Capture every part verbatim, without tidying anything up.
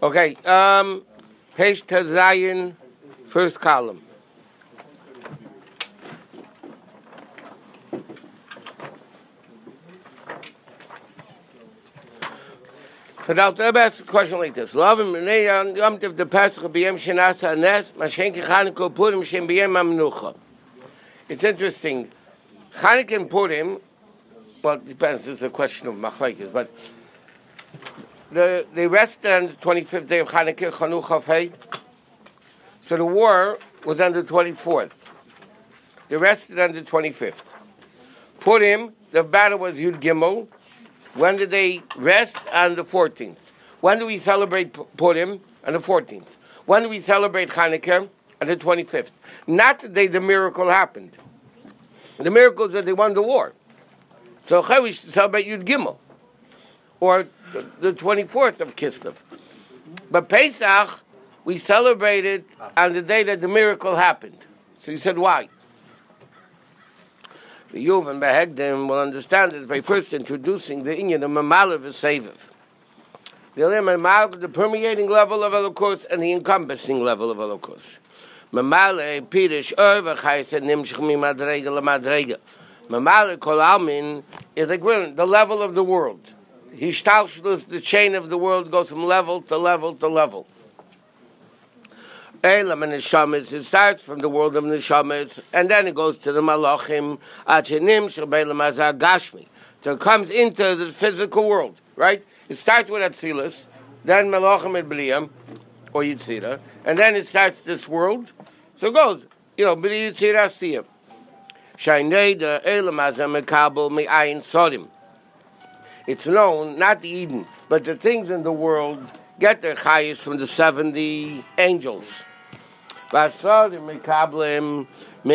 Okay, um, page Tazayin, first column. So now, let me ask a question like this. Love him, Renee, Yom Tiv the Pesach, B'yem Shenasa Anes, Mashenki Chanukah Purim, Shem B'yem Amnucha. It's interesting. Chanukah and Purim, well, it depends, this is a question of machlekes, but the, they rested on the twenty-fifth day of Chanukah, Chanukah Fei. So the war was on the twenty-fourth. They rested on the twenty-fifth. Purim, the battle was Yud Gimel. When did they rest? On the fourteenth. When do we celebrate Purim? On the fourteenth. When do we celebrate Chanukah? On the twenty-fifth. Not the day the miracle happened. The miracle is that they won the war. So we should celebrate Yud Gimel, or the, the twenty-fourth of Kislev. But Pesach, we celebrated on the day that the miracle happened. So you said, why? The Yuv and Behegdim will understand this by first introducing the inyan of Mamalav V'Seviv. The Mamalav, the permeating level of Elokus and the encompassing level of Elokus. Mamalav, Pirish, Ur, V'Chayis, and Nimshch Mi Madrega LaMadrega. Mamalav Kol Almin is like the level of the world. Hishtalshlus, the chain of the world, goes from level to level to level. Elam and Neshamis, it starts from the world of Neshamis, and then it goes to the Malachim, Achenim, Shabbelam Azar Gashmi. So it comes into the physical world, right? It starts with Atzilus, then Malachim and B'liyam, or Yitzira, and then it starts this world. So it goes, you know, B'li Yitzira Siyam. Shainei the Elam Azar Mekabel Me'ayin Sodim. It's known, not the Eden, but the things in the world get their chayis from the seventy angels. And the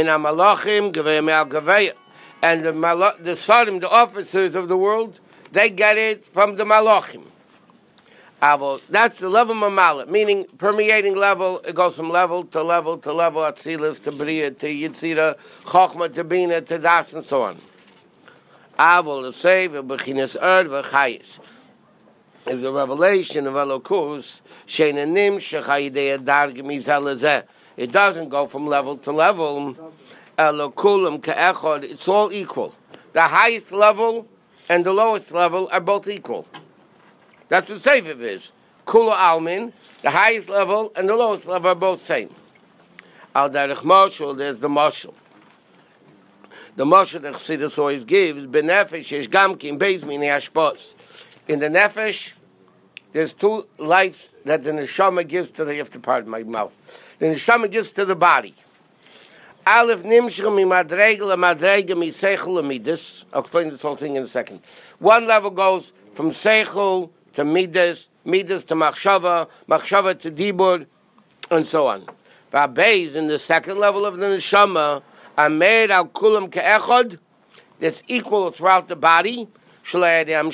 malo- the Sodim, the officers of the world, they get it from the Malachim. That's the level of Mamala, meaning permeating level. It goes from level to level to level, Atzilus to Bria to Yitzira, Chochma to Bina to Das, and so on. Avol the save Bechinas Erd v'Chayis is a revelation of Elokus. Sheinanim shechayidei dargim izalazeh. It doesn't go from level to level. Elokulam ka'echad. It's all equal. The highest level and the lowest level are both equal. That's what Seviv is. Kula Almin, the highest level and the lowest level are both same. Al derech Moshul, there's the Moshul. The Moshul that Chassidus always gives, benefesh yesh gamkin beis mini hashpos. In the nefesh, there's two lights that the neshama gives to the, you have to pardon my mouth, the neshama gives to the body. Aleph nimshcha mi madrega la madrega mi seichel la midas. I'll explain this whole thing in a second. One level goes from seichel to midas, midas to machshava, machshava to dibur, and so on. V'abeis, in the second level of the neshama, amer al kulam ke'echad, that's equal throughout the body, meaning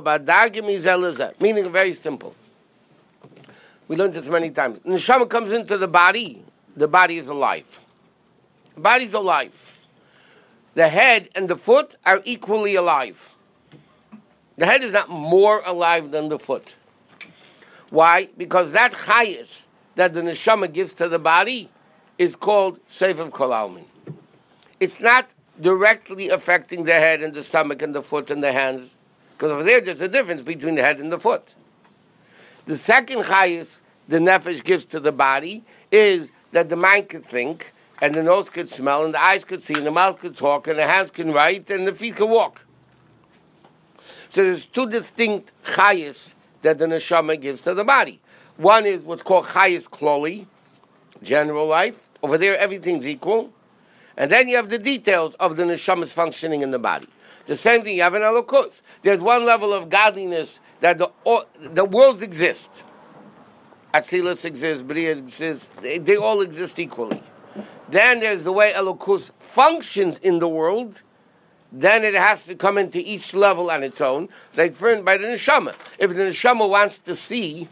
very simple. We learned this many times. Neshama comes into the body, the body is alive. The body is alive. The head and the foot are equally alive. The head is not more alive than the foot. Why? Because that chayis that the neshama gives to the body is called Seviv Kol Almin. It's not directly affecting the head and the stomach and the foot and the hands, because over there there's a difference between the head and the foot. The second chayis the nefesh gives to the body is that the mind could think, and the nose could smell, and the eyes could see, and the mouth could talk, and the hands can write, and the feet can walk. So there's two distinct chayis that the neshama gives to the body. One is what's called chayis kloli, general life. Over there everything's equal. And then you have the details of the neshama's functioning in the body. The same thing you have in Elokus. There's one level of godliness that the all, the worlds exist. Atzilus exists, Bria exists. They, they all exist equally. Then there's the way Elokus functions in the world. Then it has to come into each level on its own. Like for by the neshama. If the neshama wants to see,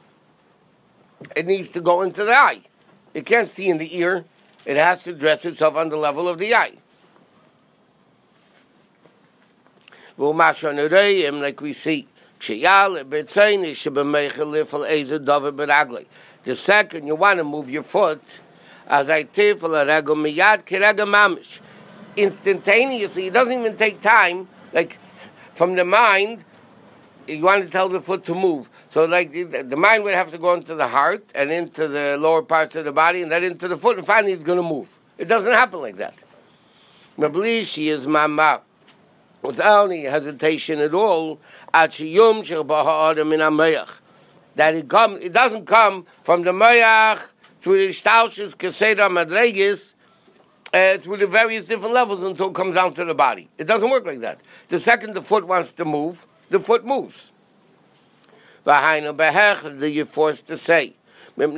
it needs to go into the eye. It can't see in the ear. It has to dress itself on the level of the eye. Like we see The second, you want to move your foot, as I tifel a regel miyad kirega mamish. Instantaneously, it doesn't even take time, like from the mind, you want to tell the foot to move. So like the mind would have to go into the heart and into the lower parts of the body and then into the foot, and finally it's going to move. It doesn't happen like that. Mablishi is mama. Without any hesitation at all, that it comes, it doesn't come from the mayach through the stalshus keseda madregis, uh, through the various different levels until it comes down to the body. It doesn't work like that. The second the foot wants to move, the foot moves. You're forced to say, because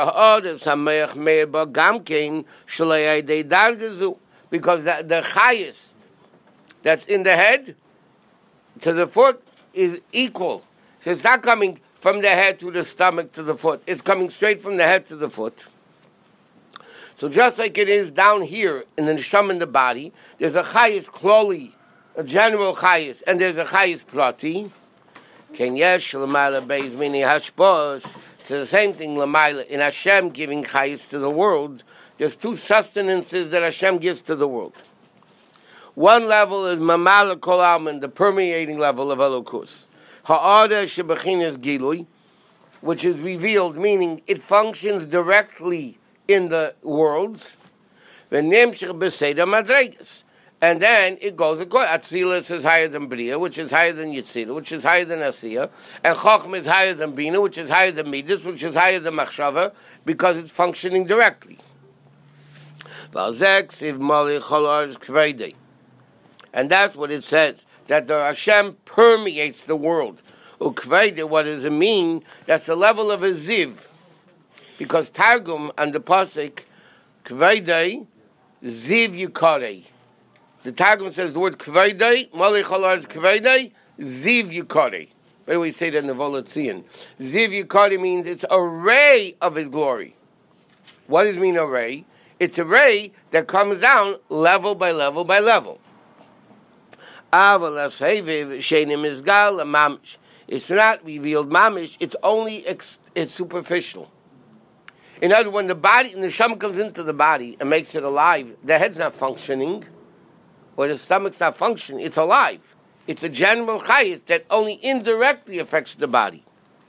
the, the chayis that's in the head to the foot is equal. So it's not coming from the head to the stomach to the foot. It's coming straight from the head to the foot. So just like it is down here in the neshama in the body, there's a chayis kloli, a general chayis, and there's a chayis prati. Ken yesh l'mayla beis mini hashpos. It's the same thing l'mayla in Hashem giving chayis to the world. There's two sustenances that Hashem gives to the world. One level is mamala kol alman, the permeating level of Elokus. Ha'ada shebechinas gilui, which is revealed, meaning it functions directly in the worlds. V'nimshich b'seder madregas. And then it goes according. Atzilus is higher than Bria, which is higher than Yitzira, which is higher than Asiya. And Chochmah is higher than Bina, which is higher than Midas, which is higher than Machshava, because it's functioning directly. And that's what it says, that the Hashem permeates the world. Ukvede, what does it mean? That's the level of a ziv. Because Targum and the Pasuk, Kvede, ziv yukare. The Targum says the word Kvede, Malech Halar is Kvede, ziv yukare. By the way, we say that in the Volotzian. Ziv yukare means it's a ray of his glory. What does it mean a ray? It's a ray that comes down level by level by level. It's not revealed mamish, it's only ex- it's superficial. In other words, when the body, when the neshama comes into the body and makes it alive, the head's not functioning, or the stomach's not functioning, it's alive. It's a general chayis that only indirectly affects the body.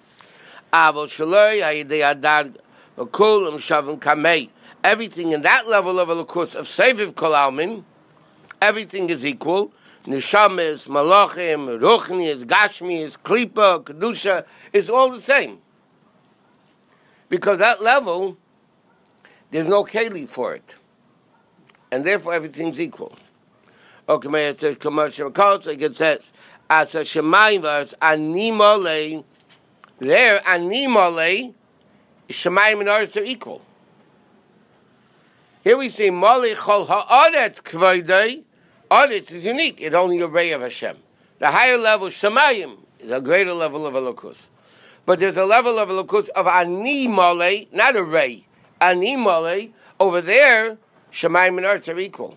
Everything in that level of elokus of seviv kol almin, everything is equal. Neshamis, malachim, ruchnis, gashmis, klipa, kedusha is all the same. Because that level, there's no keli for it. And therefore everything's equal. Okay, it says, commercial culture, it says, as a shemayim was animole, there, animole, shemayim and earth are equal. Here we see, mali chol ha'aretz kvaydei, aretz is unique, it's only a ray of Hashem. The higher level, shemayim, is a greater level of elokus. But there's a level of elokus of animole, not a ray, animole, over there, shemayim and earth are equal.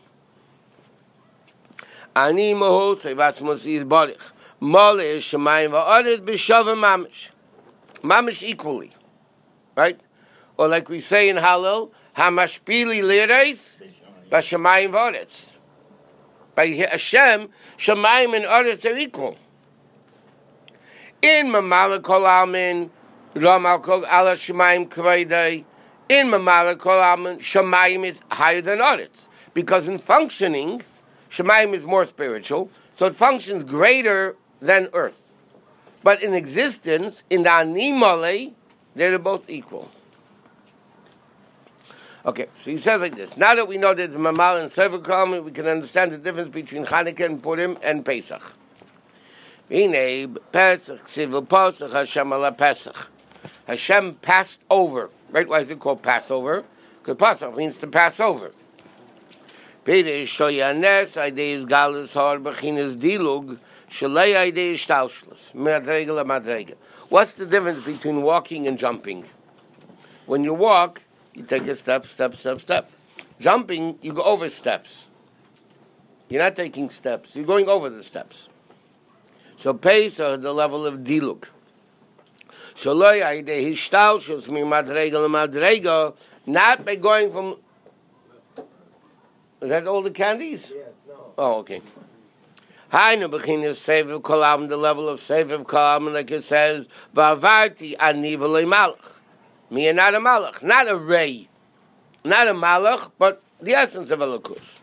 Ani mohot sevatzmos is barich. Mole is shemayim va'aretz b'shavim mamish. Mamish equally. Right? Or like we say in Hallel, hamashpili lireis b'shemayim va'aretz. By Hashem, shemayim and aretz are equal. In mamala kol almin, ramal kol ala shemayim kvaydei. In mamala kol almin, shemayim is higher than aretz. Because in functioning, shemayim is more spiritual, so it functions greater than earth. But in existence, in the animale, they're both equal. Okay, so he says like this. Now that we know that the Mamal and Sefer Kol, we can understand the difference between Chanukah and Purim and Pesach. Hashem passed over. Right? Why is it called Passover? Because Pesach means to pass over. What's the difference between walking and jumping? When you walk, you take a step, step, step, step. Jumping, you go over steps. You're not taking steps. You're going over the steps. So Pesach, the level of Diluk. Shaloi Aidei Hishtalshus mi Madrega leMadrega, not by going from. Is that all the candies? Yes, no. Oh, okay. Hainu bechinas Seviv Kolam, the level of Seviv Kolam, like it says, Va'avarti ani v'loi malach. Me and not a malach, not a ray, not a malach, but the essence of Elokus.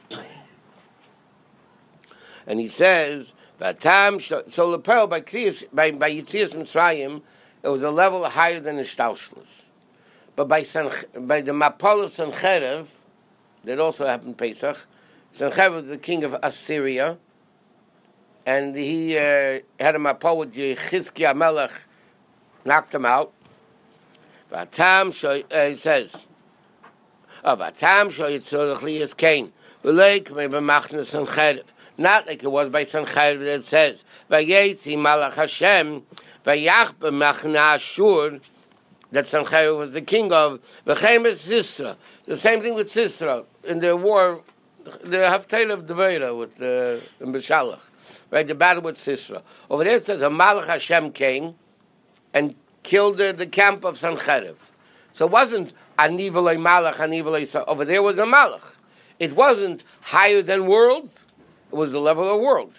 And he says, Vatam, so the pearl by Kriyas, by by Yitzias Mitzrayim, it was a level higher than the Shtalshlis. But by San, by the Mapol of Sancherev, that also happened Pesach, Sancherev was the king of Assyria, and he uh, had a Mapol with Yechizkiah Melech, knocked him out. Vatam, uh, he says, oh, Vatam, Sho Yitzorach Liyas Kain, V'leik Meba Machna Sancherev. Not like it was by Sancherev that it says, Vayetzi Malach Hashem, Vayach B'machna Ashur, that Sancherev was the king of, V'chem is Sisra. The same thing with Sisra. In the war, the Haftarah of Devera with the uh, Beshalach, right? The battle with Sisra. Over there it says, a Malach Hashem came and killed the, the camp of Sancherev. So it wasn't Ani v'loi Malach, Ani v'loi Sa. Over there was a Malach. It wasn't higher than world. It was the level of world.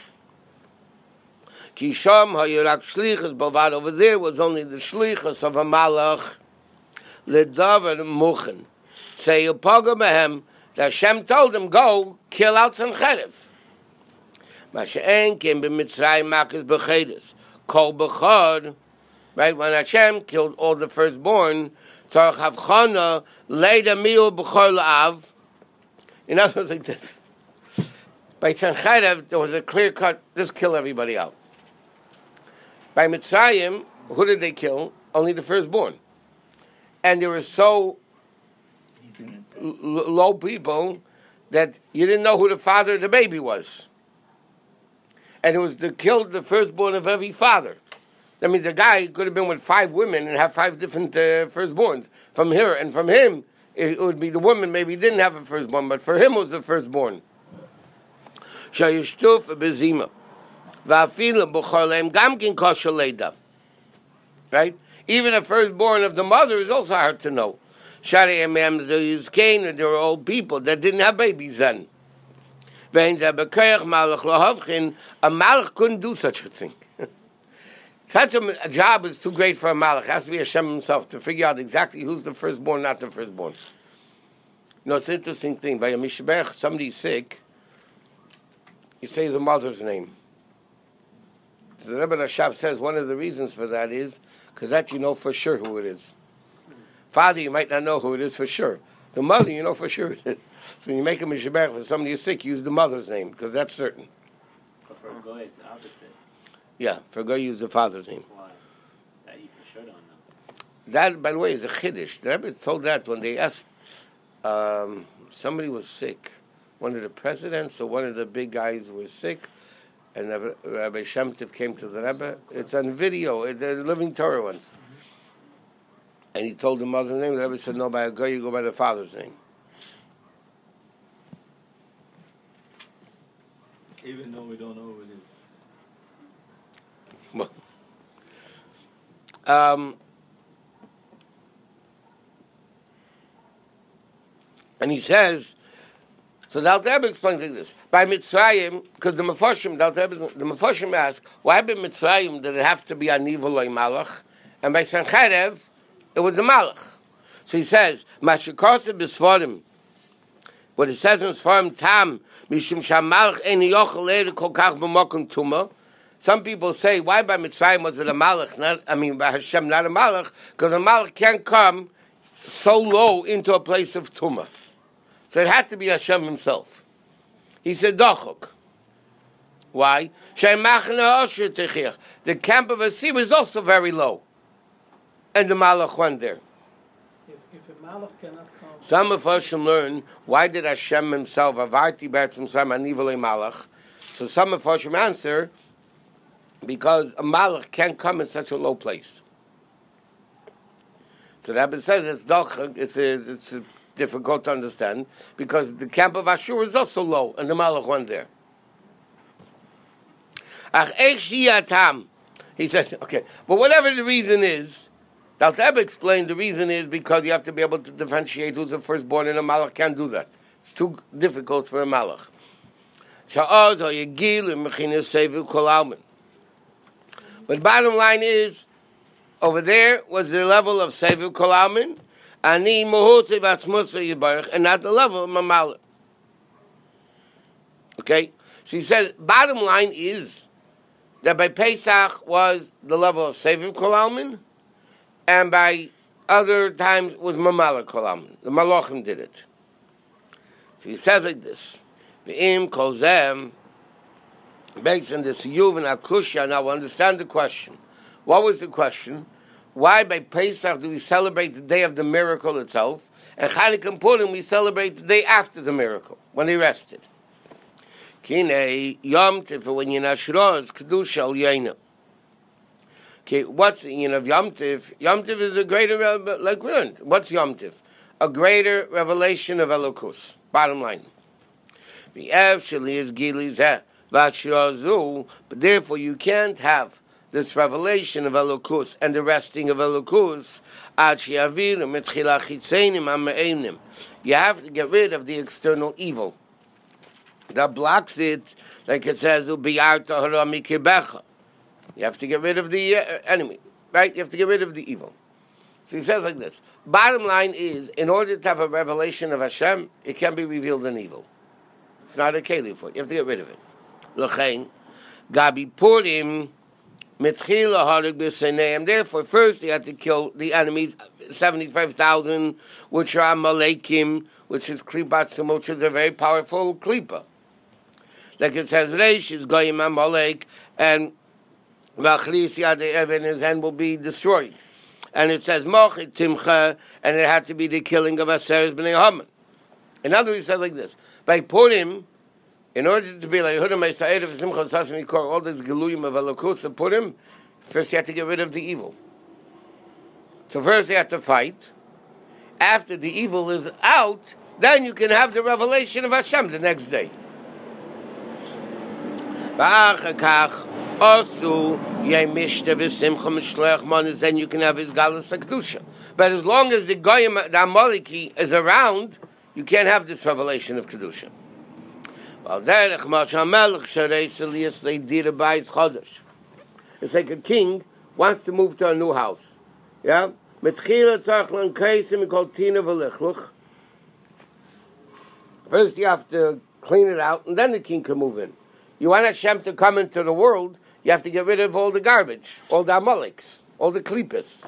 Kisham hayirak shlichus balvad. Over there was only the shlichus of a malach. Ledavar muchen. Say upaga behem. That Hashem told him, go kill out Sancherev. Masha'en came b'Mitzrayim makas b'chedes. Kol b'chad. Right, when Hashem killed all the firstborn, tzarich havchana leida miu b'chol la'av. In other words, like this. By Sancherev, there was a clear cut, just kill everybody out. By Mitzrayim, who did they kill? Only the firstborn. And they were so l- low people that you didn't know who the father of the baby was. And it was to kill the firstborn of every father. I mean, the guy could have been with five women and have five different uh, firstborns. From her and from him, it would be the woman maybe didn't have a firstborn, but for him it was the firstborn. Shayishtuf bezima, va'afilu b'cholem gamkin kosher leida. Right? Even a firstborn of the mother is also hard to know. Shari emem zeyuzkein, there were old people that didn't have babies then. Vein zebekeich malach lohavchin, a malach couldn't do such a thing. Such a, a job is too great for a malach. It has to be Hashem himself to figure out exactly who's the firstborn, not the firstborn. You know, it's an interesting thing. By a mishbech, somebody's sick, you say the mother's name. So the Rebbe Rashab says one of the reasons for that is because that you know for sure who it is. Father, you might not know who it is for sure. The mother, you know for sure it is. So when you make a mishbech when somebody is sick, use the mother's name because that's certain. But for a goy, it's the opposite. Yeah, for a goy, use the father's name. Why? That you for sure don't know. That, by the way, is a chiddush. The Rebbe told that when they asked um, somebody was sick. One of the presidents or one of the big guys was sick, and Rabbi Shem Tov came to the Rebbe. It's on video, the Living Torah once. And he told the mother's name. The Rebbe said, no, by a goy, you go by the father's name. Even though we don't know who it is. Well, um, and he says, so the Alter Rebbe explains like this. By Mitzrayim, because the Mefoshim, the Alter Rebbe, the Mefoshim ask, why by Mitzrayim did it have to be Ani v'loi Malach? And by Sancherev, it was the Malach. So he says, Mashikosa b'sforim, what it says in Sforim Tam, Mishum Shamalach ein yochel leir kol kach b'mokum tuma. Some people say, why by Mitzrayim was it a Malach? Not, I mean, by Hashem, not a Malach, because a Malach can't come so low into a place of Tumah. So it had to be Hashem himself. He said, Dochok. Why? The camp of Assyria is also very low. And the Malach went there. If, if a Malach cannot come... Some of us should learn, why did Hashem himself, Avarti B'etzem Sam Ani v'loi Malach? So some of us should answer, because a Malach can't come in such a low place. So the Rebbe says it's Dochok, it's a... It's a difficult to understand, because the camp of Ashur is also low, and the Malach went there. Ach eich He says, okay, but whatever the reason is, the Alter Rebbe explained the reason is because you have to be able to differentiate who's the firstborn, and a malach can't do that. It's too difficult for a malach. But bottom line is, over there was the level of Seviv Kol Almin, Ani Mohotzev Atzmusa Yibarach, and not the level of Mamala. Okay? So he says, bottom line is that by Pesach was the level of Seviv Kol Almin, and by other times was Mamala Kol Almin. The Malachim did it. So he says like this, V'im Kol Zem, based on this Yuv and Akusha. Now we understand the question. What was the question? Why by Pesach do we celebrate the day of the miracle itself, and Chanukah and Purim we celebrate the day after the miracle, when they rested? Kinei Yom Tif, when you're Nashroz, Kedusha al Yaina. Okay, what's the meaning of Yom Tif? Yom Tif is a greater, like we learned. What's Yom Tif? A greater revelation of Elokus. Bottom line. V'ev sheli is Gili Zeh. But therefore you can't have this revelation of Elokus and the resting of Elokus. You have to get rid of the external evil that blocks it, like it says, you have to get rid of the uh, enemy, right? You have to get rid of the evil. So he says like this. Bottom line is, in order to have a revelation of Hashem, it can be revealed in evil. It's not a keli for it. You have to get rid of it. L'chein, Gabi Purim, Mitchila Harug B'Seneim. Therefore, first you have to kill the enemies, seventy-five thousand, which are Amalekim, which is Klipat Sumo, which is a very powerful Klipa. Like it says, Reish is Goyim Amalek, and Machlis Yad Even, his hand will be destroyed. And it says, Mochit Timcha, and it had to be the killing of Aseres B'nei Haman. In other words, it says like this, by Purim, in order to be like Yehuda Meisa'ed of Simcha Sasmi Kor, all these Geluyim of Elokus to put him, first you have to get rid of the evil. So first you have to fight. After the evil is out, then you can have the revelation of Hashem the next day. Then you can have his Galus HaKdusha. But as long as the Goyim, the Amaleki is around, you can't have this revelation of Kedusha. It's like a king wants to move to a new house. Yeah? First you have to clean it out, and then the king can move in. You want Hashem to come into the world, you have to get rid of all the garbage, all the Amaleks, all the Klippas.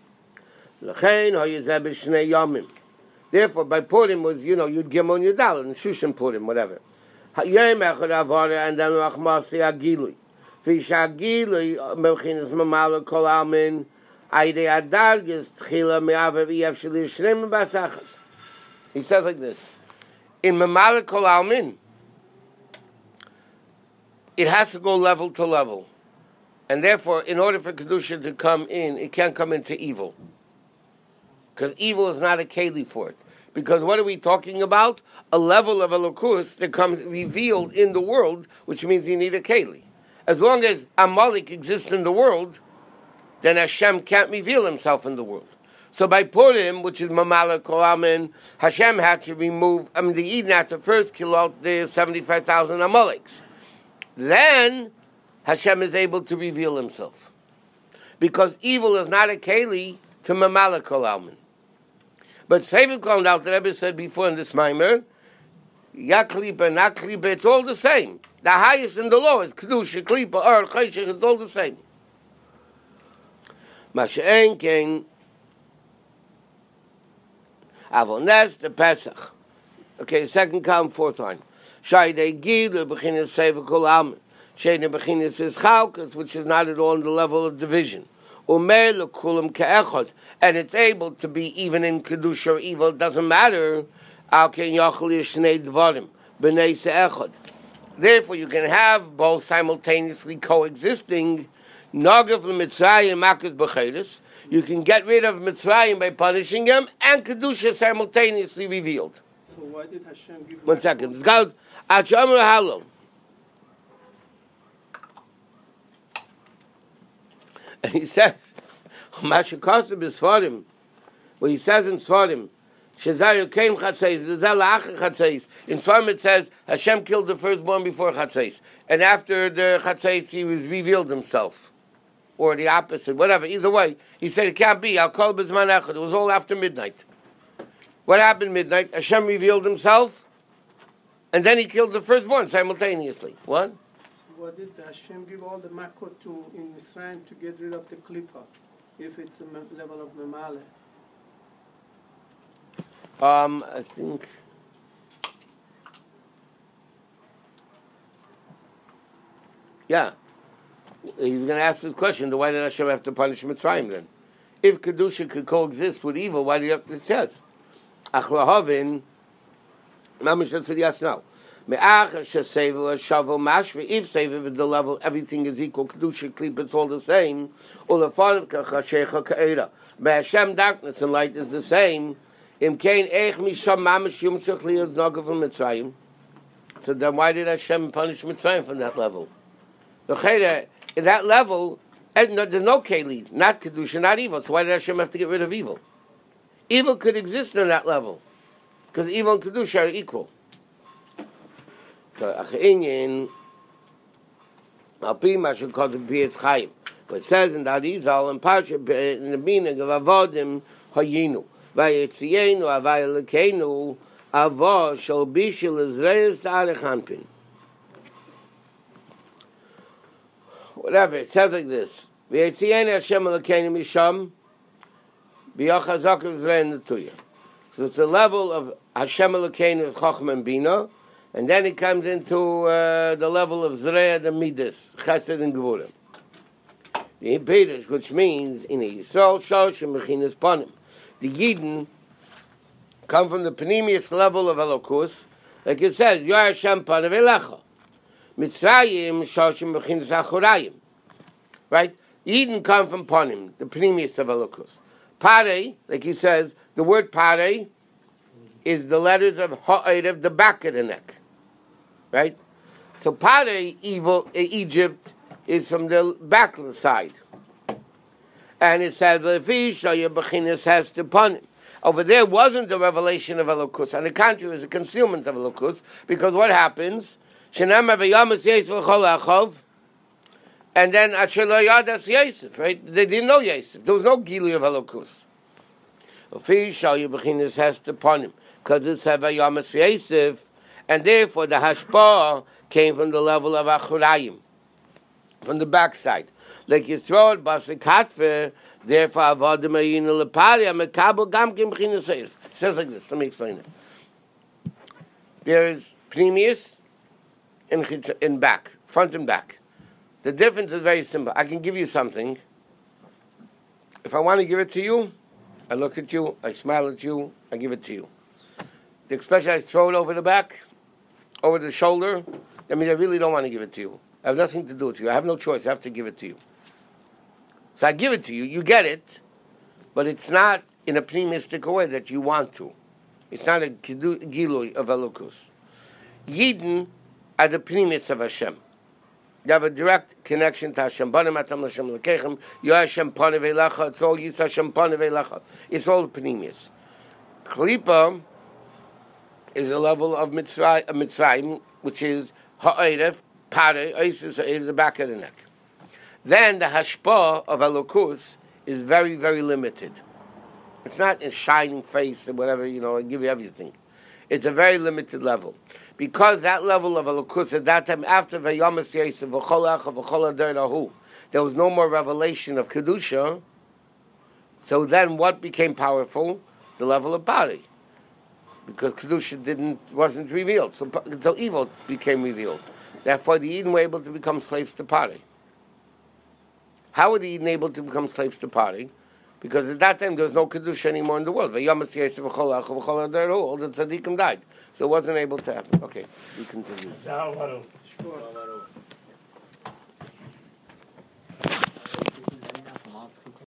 Therefore, by Purim was, you know, you'd give on your dollar, and Shushan Purim, whatever. And then Rachmasi Agilui. Fisha Agilui, Melchinas Mamala Kol Almin, Aide Adargis, Tchila Me'avev Yev Shali Shrem Basachas. He says like this, in Mamala Kol Almin, it has to go level to level. And therefore, in order for Kedusha to come in, it can't come into evil. Because evil is not a keli for it. Because what are we talking about? A level of Elokus that comes revealed in the world, which means you need a keli. As long as Amalek exists in the world, then Hashem can't reveal himself in the world. So by Purim, which is Mamala Kol Almin, Hashem had to remove, I mean, the Eden had to first kill out the seventy-five thousand Amaleks. Then Hashem is able to reveal himself. Because evil is not a keli to Mamala Kol Almin. But Seviv Kol out, the Rebbe said before in this Maimer, Ya Klipa, not Klipa, it's all the same. The highest and the lowest, Kedusha, Klipa, Or, Cheshach, it's all the same. Masha'en Ken, Avones, the Pesach. Okay, second column, fourth line. Shaydei Gilu, Bechinas Seviv Kol Almin. Shaydei Bechinas is Chalkas, which is not at all on the level of division. Umer lekulam ke'echad, and it's able to be even in kedusha or evil. It doesn't matter. Al ken yachol yishnei dvarim b'nei se'echad. Therefore, you can have both simultaneously coexisting. Nagav l'mitzrayim makas b'cheres. You can get rid of Mitzrayim by punishing them, and kedusha simultaneously revealed. So why did Hashem give? One second. It's called Achamar Halal. And he says, Mashakosib is for him. Well, he says in Sfarim, Shezayu came Chatzeis, Zala Acher Chatzeis. In Sfarim it says, Hashem killed the firstborn before Chatzeis. And after the Chatzeis, he was revealed himself. Or the opposite, whatever. Either way, he said, it can't be. I'll call B'zman Echad. It was all after midnight. What happened midnight? Hashem revealed himself, and then he killed the firstborn simultaneously. What? So what did Hashem give all the makot to in Mitzrayim to get rid of the klipa, if it's a me- level of memale? Um, I think. Yeah. He's going to ask this question, then why did Hashem have to punish Mitzrayim then? If Kedusha could coexist with evil, why do you have to test? Achlahavin, Mamish, that's what he asks now. Me'ach sheseva shavu mashve. If seva at the level everything is equal, Kedusha Klip, it's all the same. Ulafanav kachashecha ka'era. Hashem, darkness and light is the same. Im kein eich misham mamish yum shechli is nagav Mitzrayim. So then why did Hashem punish Mitzrayim from that level? The in that level, there's no keli, not kedusha, not evil. So why did Hashem have to get rid of evil? Evil could exist on that level, because evil and kedusha are equal. So acheinyin alpi mashu called the B'etz Chaim, but it says in the Arizal and Parsha in the meaning of avodim hayinu vayetzienu avay lekeinu avo shel bishul izreis ta'alechanpin. Whatever, it says like this. V'yetzienu Hashem lekeinu misham b'yachazak izrein netuya. So it's the level of Hashem Elokeinu is Chochmah and Bina, and then it comes into uh, the level of Zreya the Midas, Chesed and Gevurim. The Impedish, which means in a Yisrael Shosh and Mechinas Panim. The Yidden come from the Panemius level of Elokus, like it says, Yo Hashem Panav Elecha. Mitzrayim Shosh and Mechinas Achorayim. Right? Yidden come from Panim, the Panemius of Elokus. Pare, like he says, the word pare is the letters of ha'erev, the back of the neck. Right? So pare, evil, Egypt, is from the back side. And it says, Lefi has to pun. Over there wasn't the revelation of Elokus. On the contrary, it was a concealment of Elokus. Because what happens? And then Achelo Yadas Yosef, right? They didn't know Yosef. There was no Gili of Elokus. Has to pun him. Because it's Havayamas Yosef. And therefore the Hashpah came from the level of Achurayim. From the backside. Like you throw it, Basikatve, therefore Avodim Ayinu Lepari, Amekabo Gamkim B'chinas Yosef. It says like this. Let me explain it. There is Pneumius in, in back, front and back. The difference is very simple. I can give you something. If I want to give it to you, I look at you, I smile at you, I give it to you. The expression I throw it over the back, over the shoulder, that means I really don't want to give it to you. I have nothing to do with you. I have no choice. I have to give it to you. So I give it to you. You get it, but it's not in a pneumistic way that you want to. It's not a gilui of Elokus. Yidden are the pneumis of Hashem. You have a direct connection to Hashem. It's all Yis Hashem Panevei. It's all Pneumius. Klipa is a level of Mitzrayim, which is Ha'eref, Pare, Isis is the back of the neck. Then the Hashpah of Elokus is very, very limited. It's not a shining face or whatever, you know, I give you everything. It's a very limited level. Because that level of Elokus at that time, after Vayamas Yosef, V'chol Echa, V'chol Adar Nahu, there was no more revelation of Kedusha. So then what became powerful? The level of Pari. Because Kedusha didn't, wasn't revealed. So, so evil became revealed. Therefore the Eden were able to become slaves to Pari. How were the Eden able to become slaves to Pari? Because at that time there was no Kedusha anymore in the world. All the tzaddikim died. So it wasn't able to happen. Okay, we continue.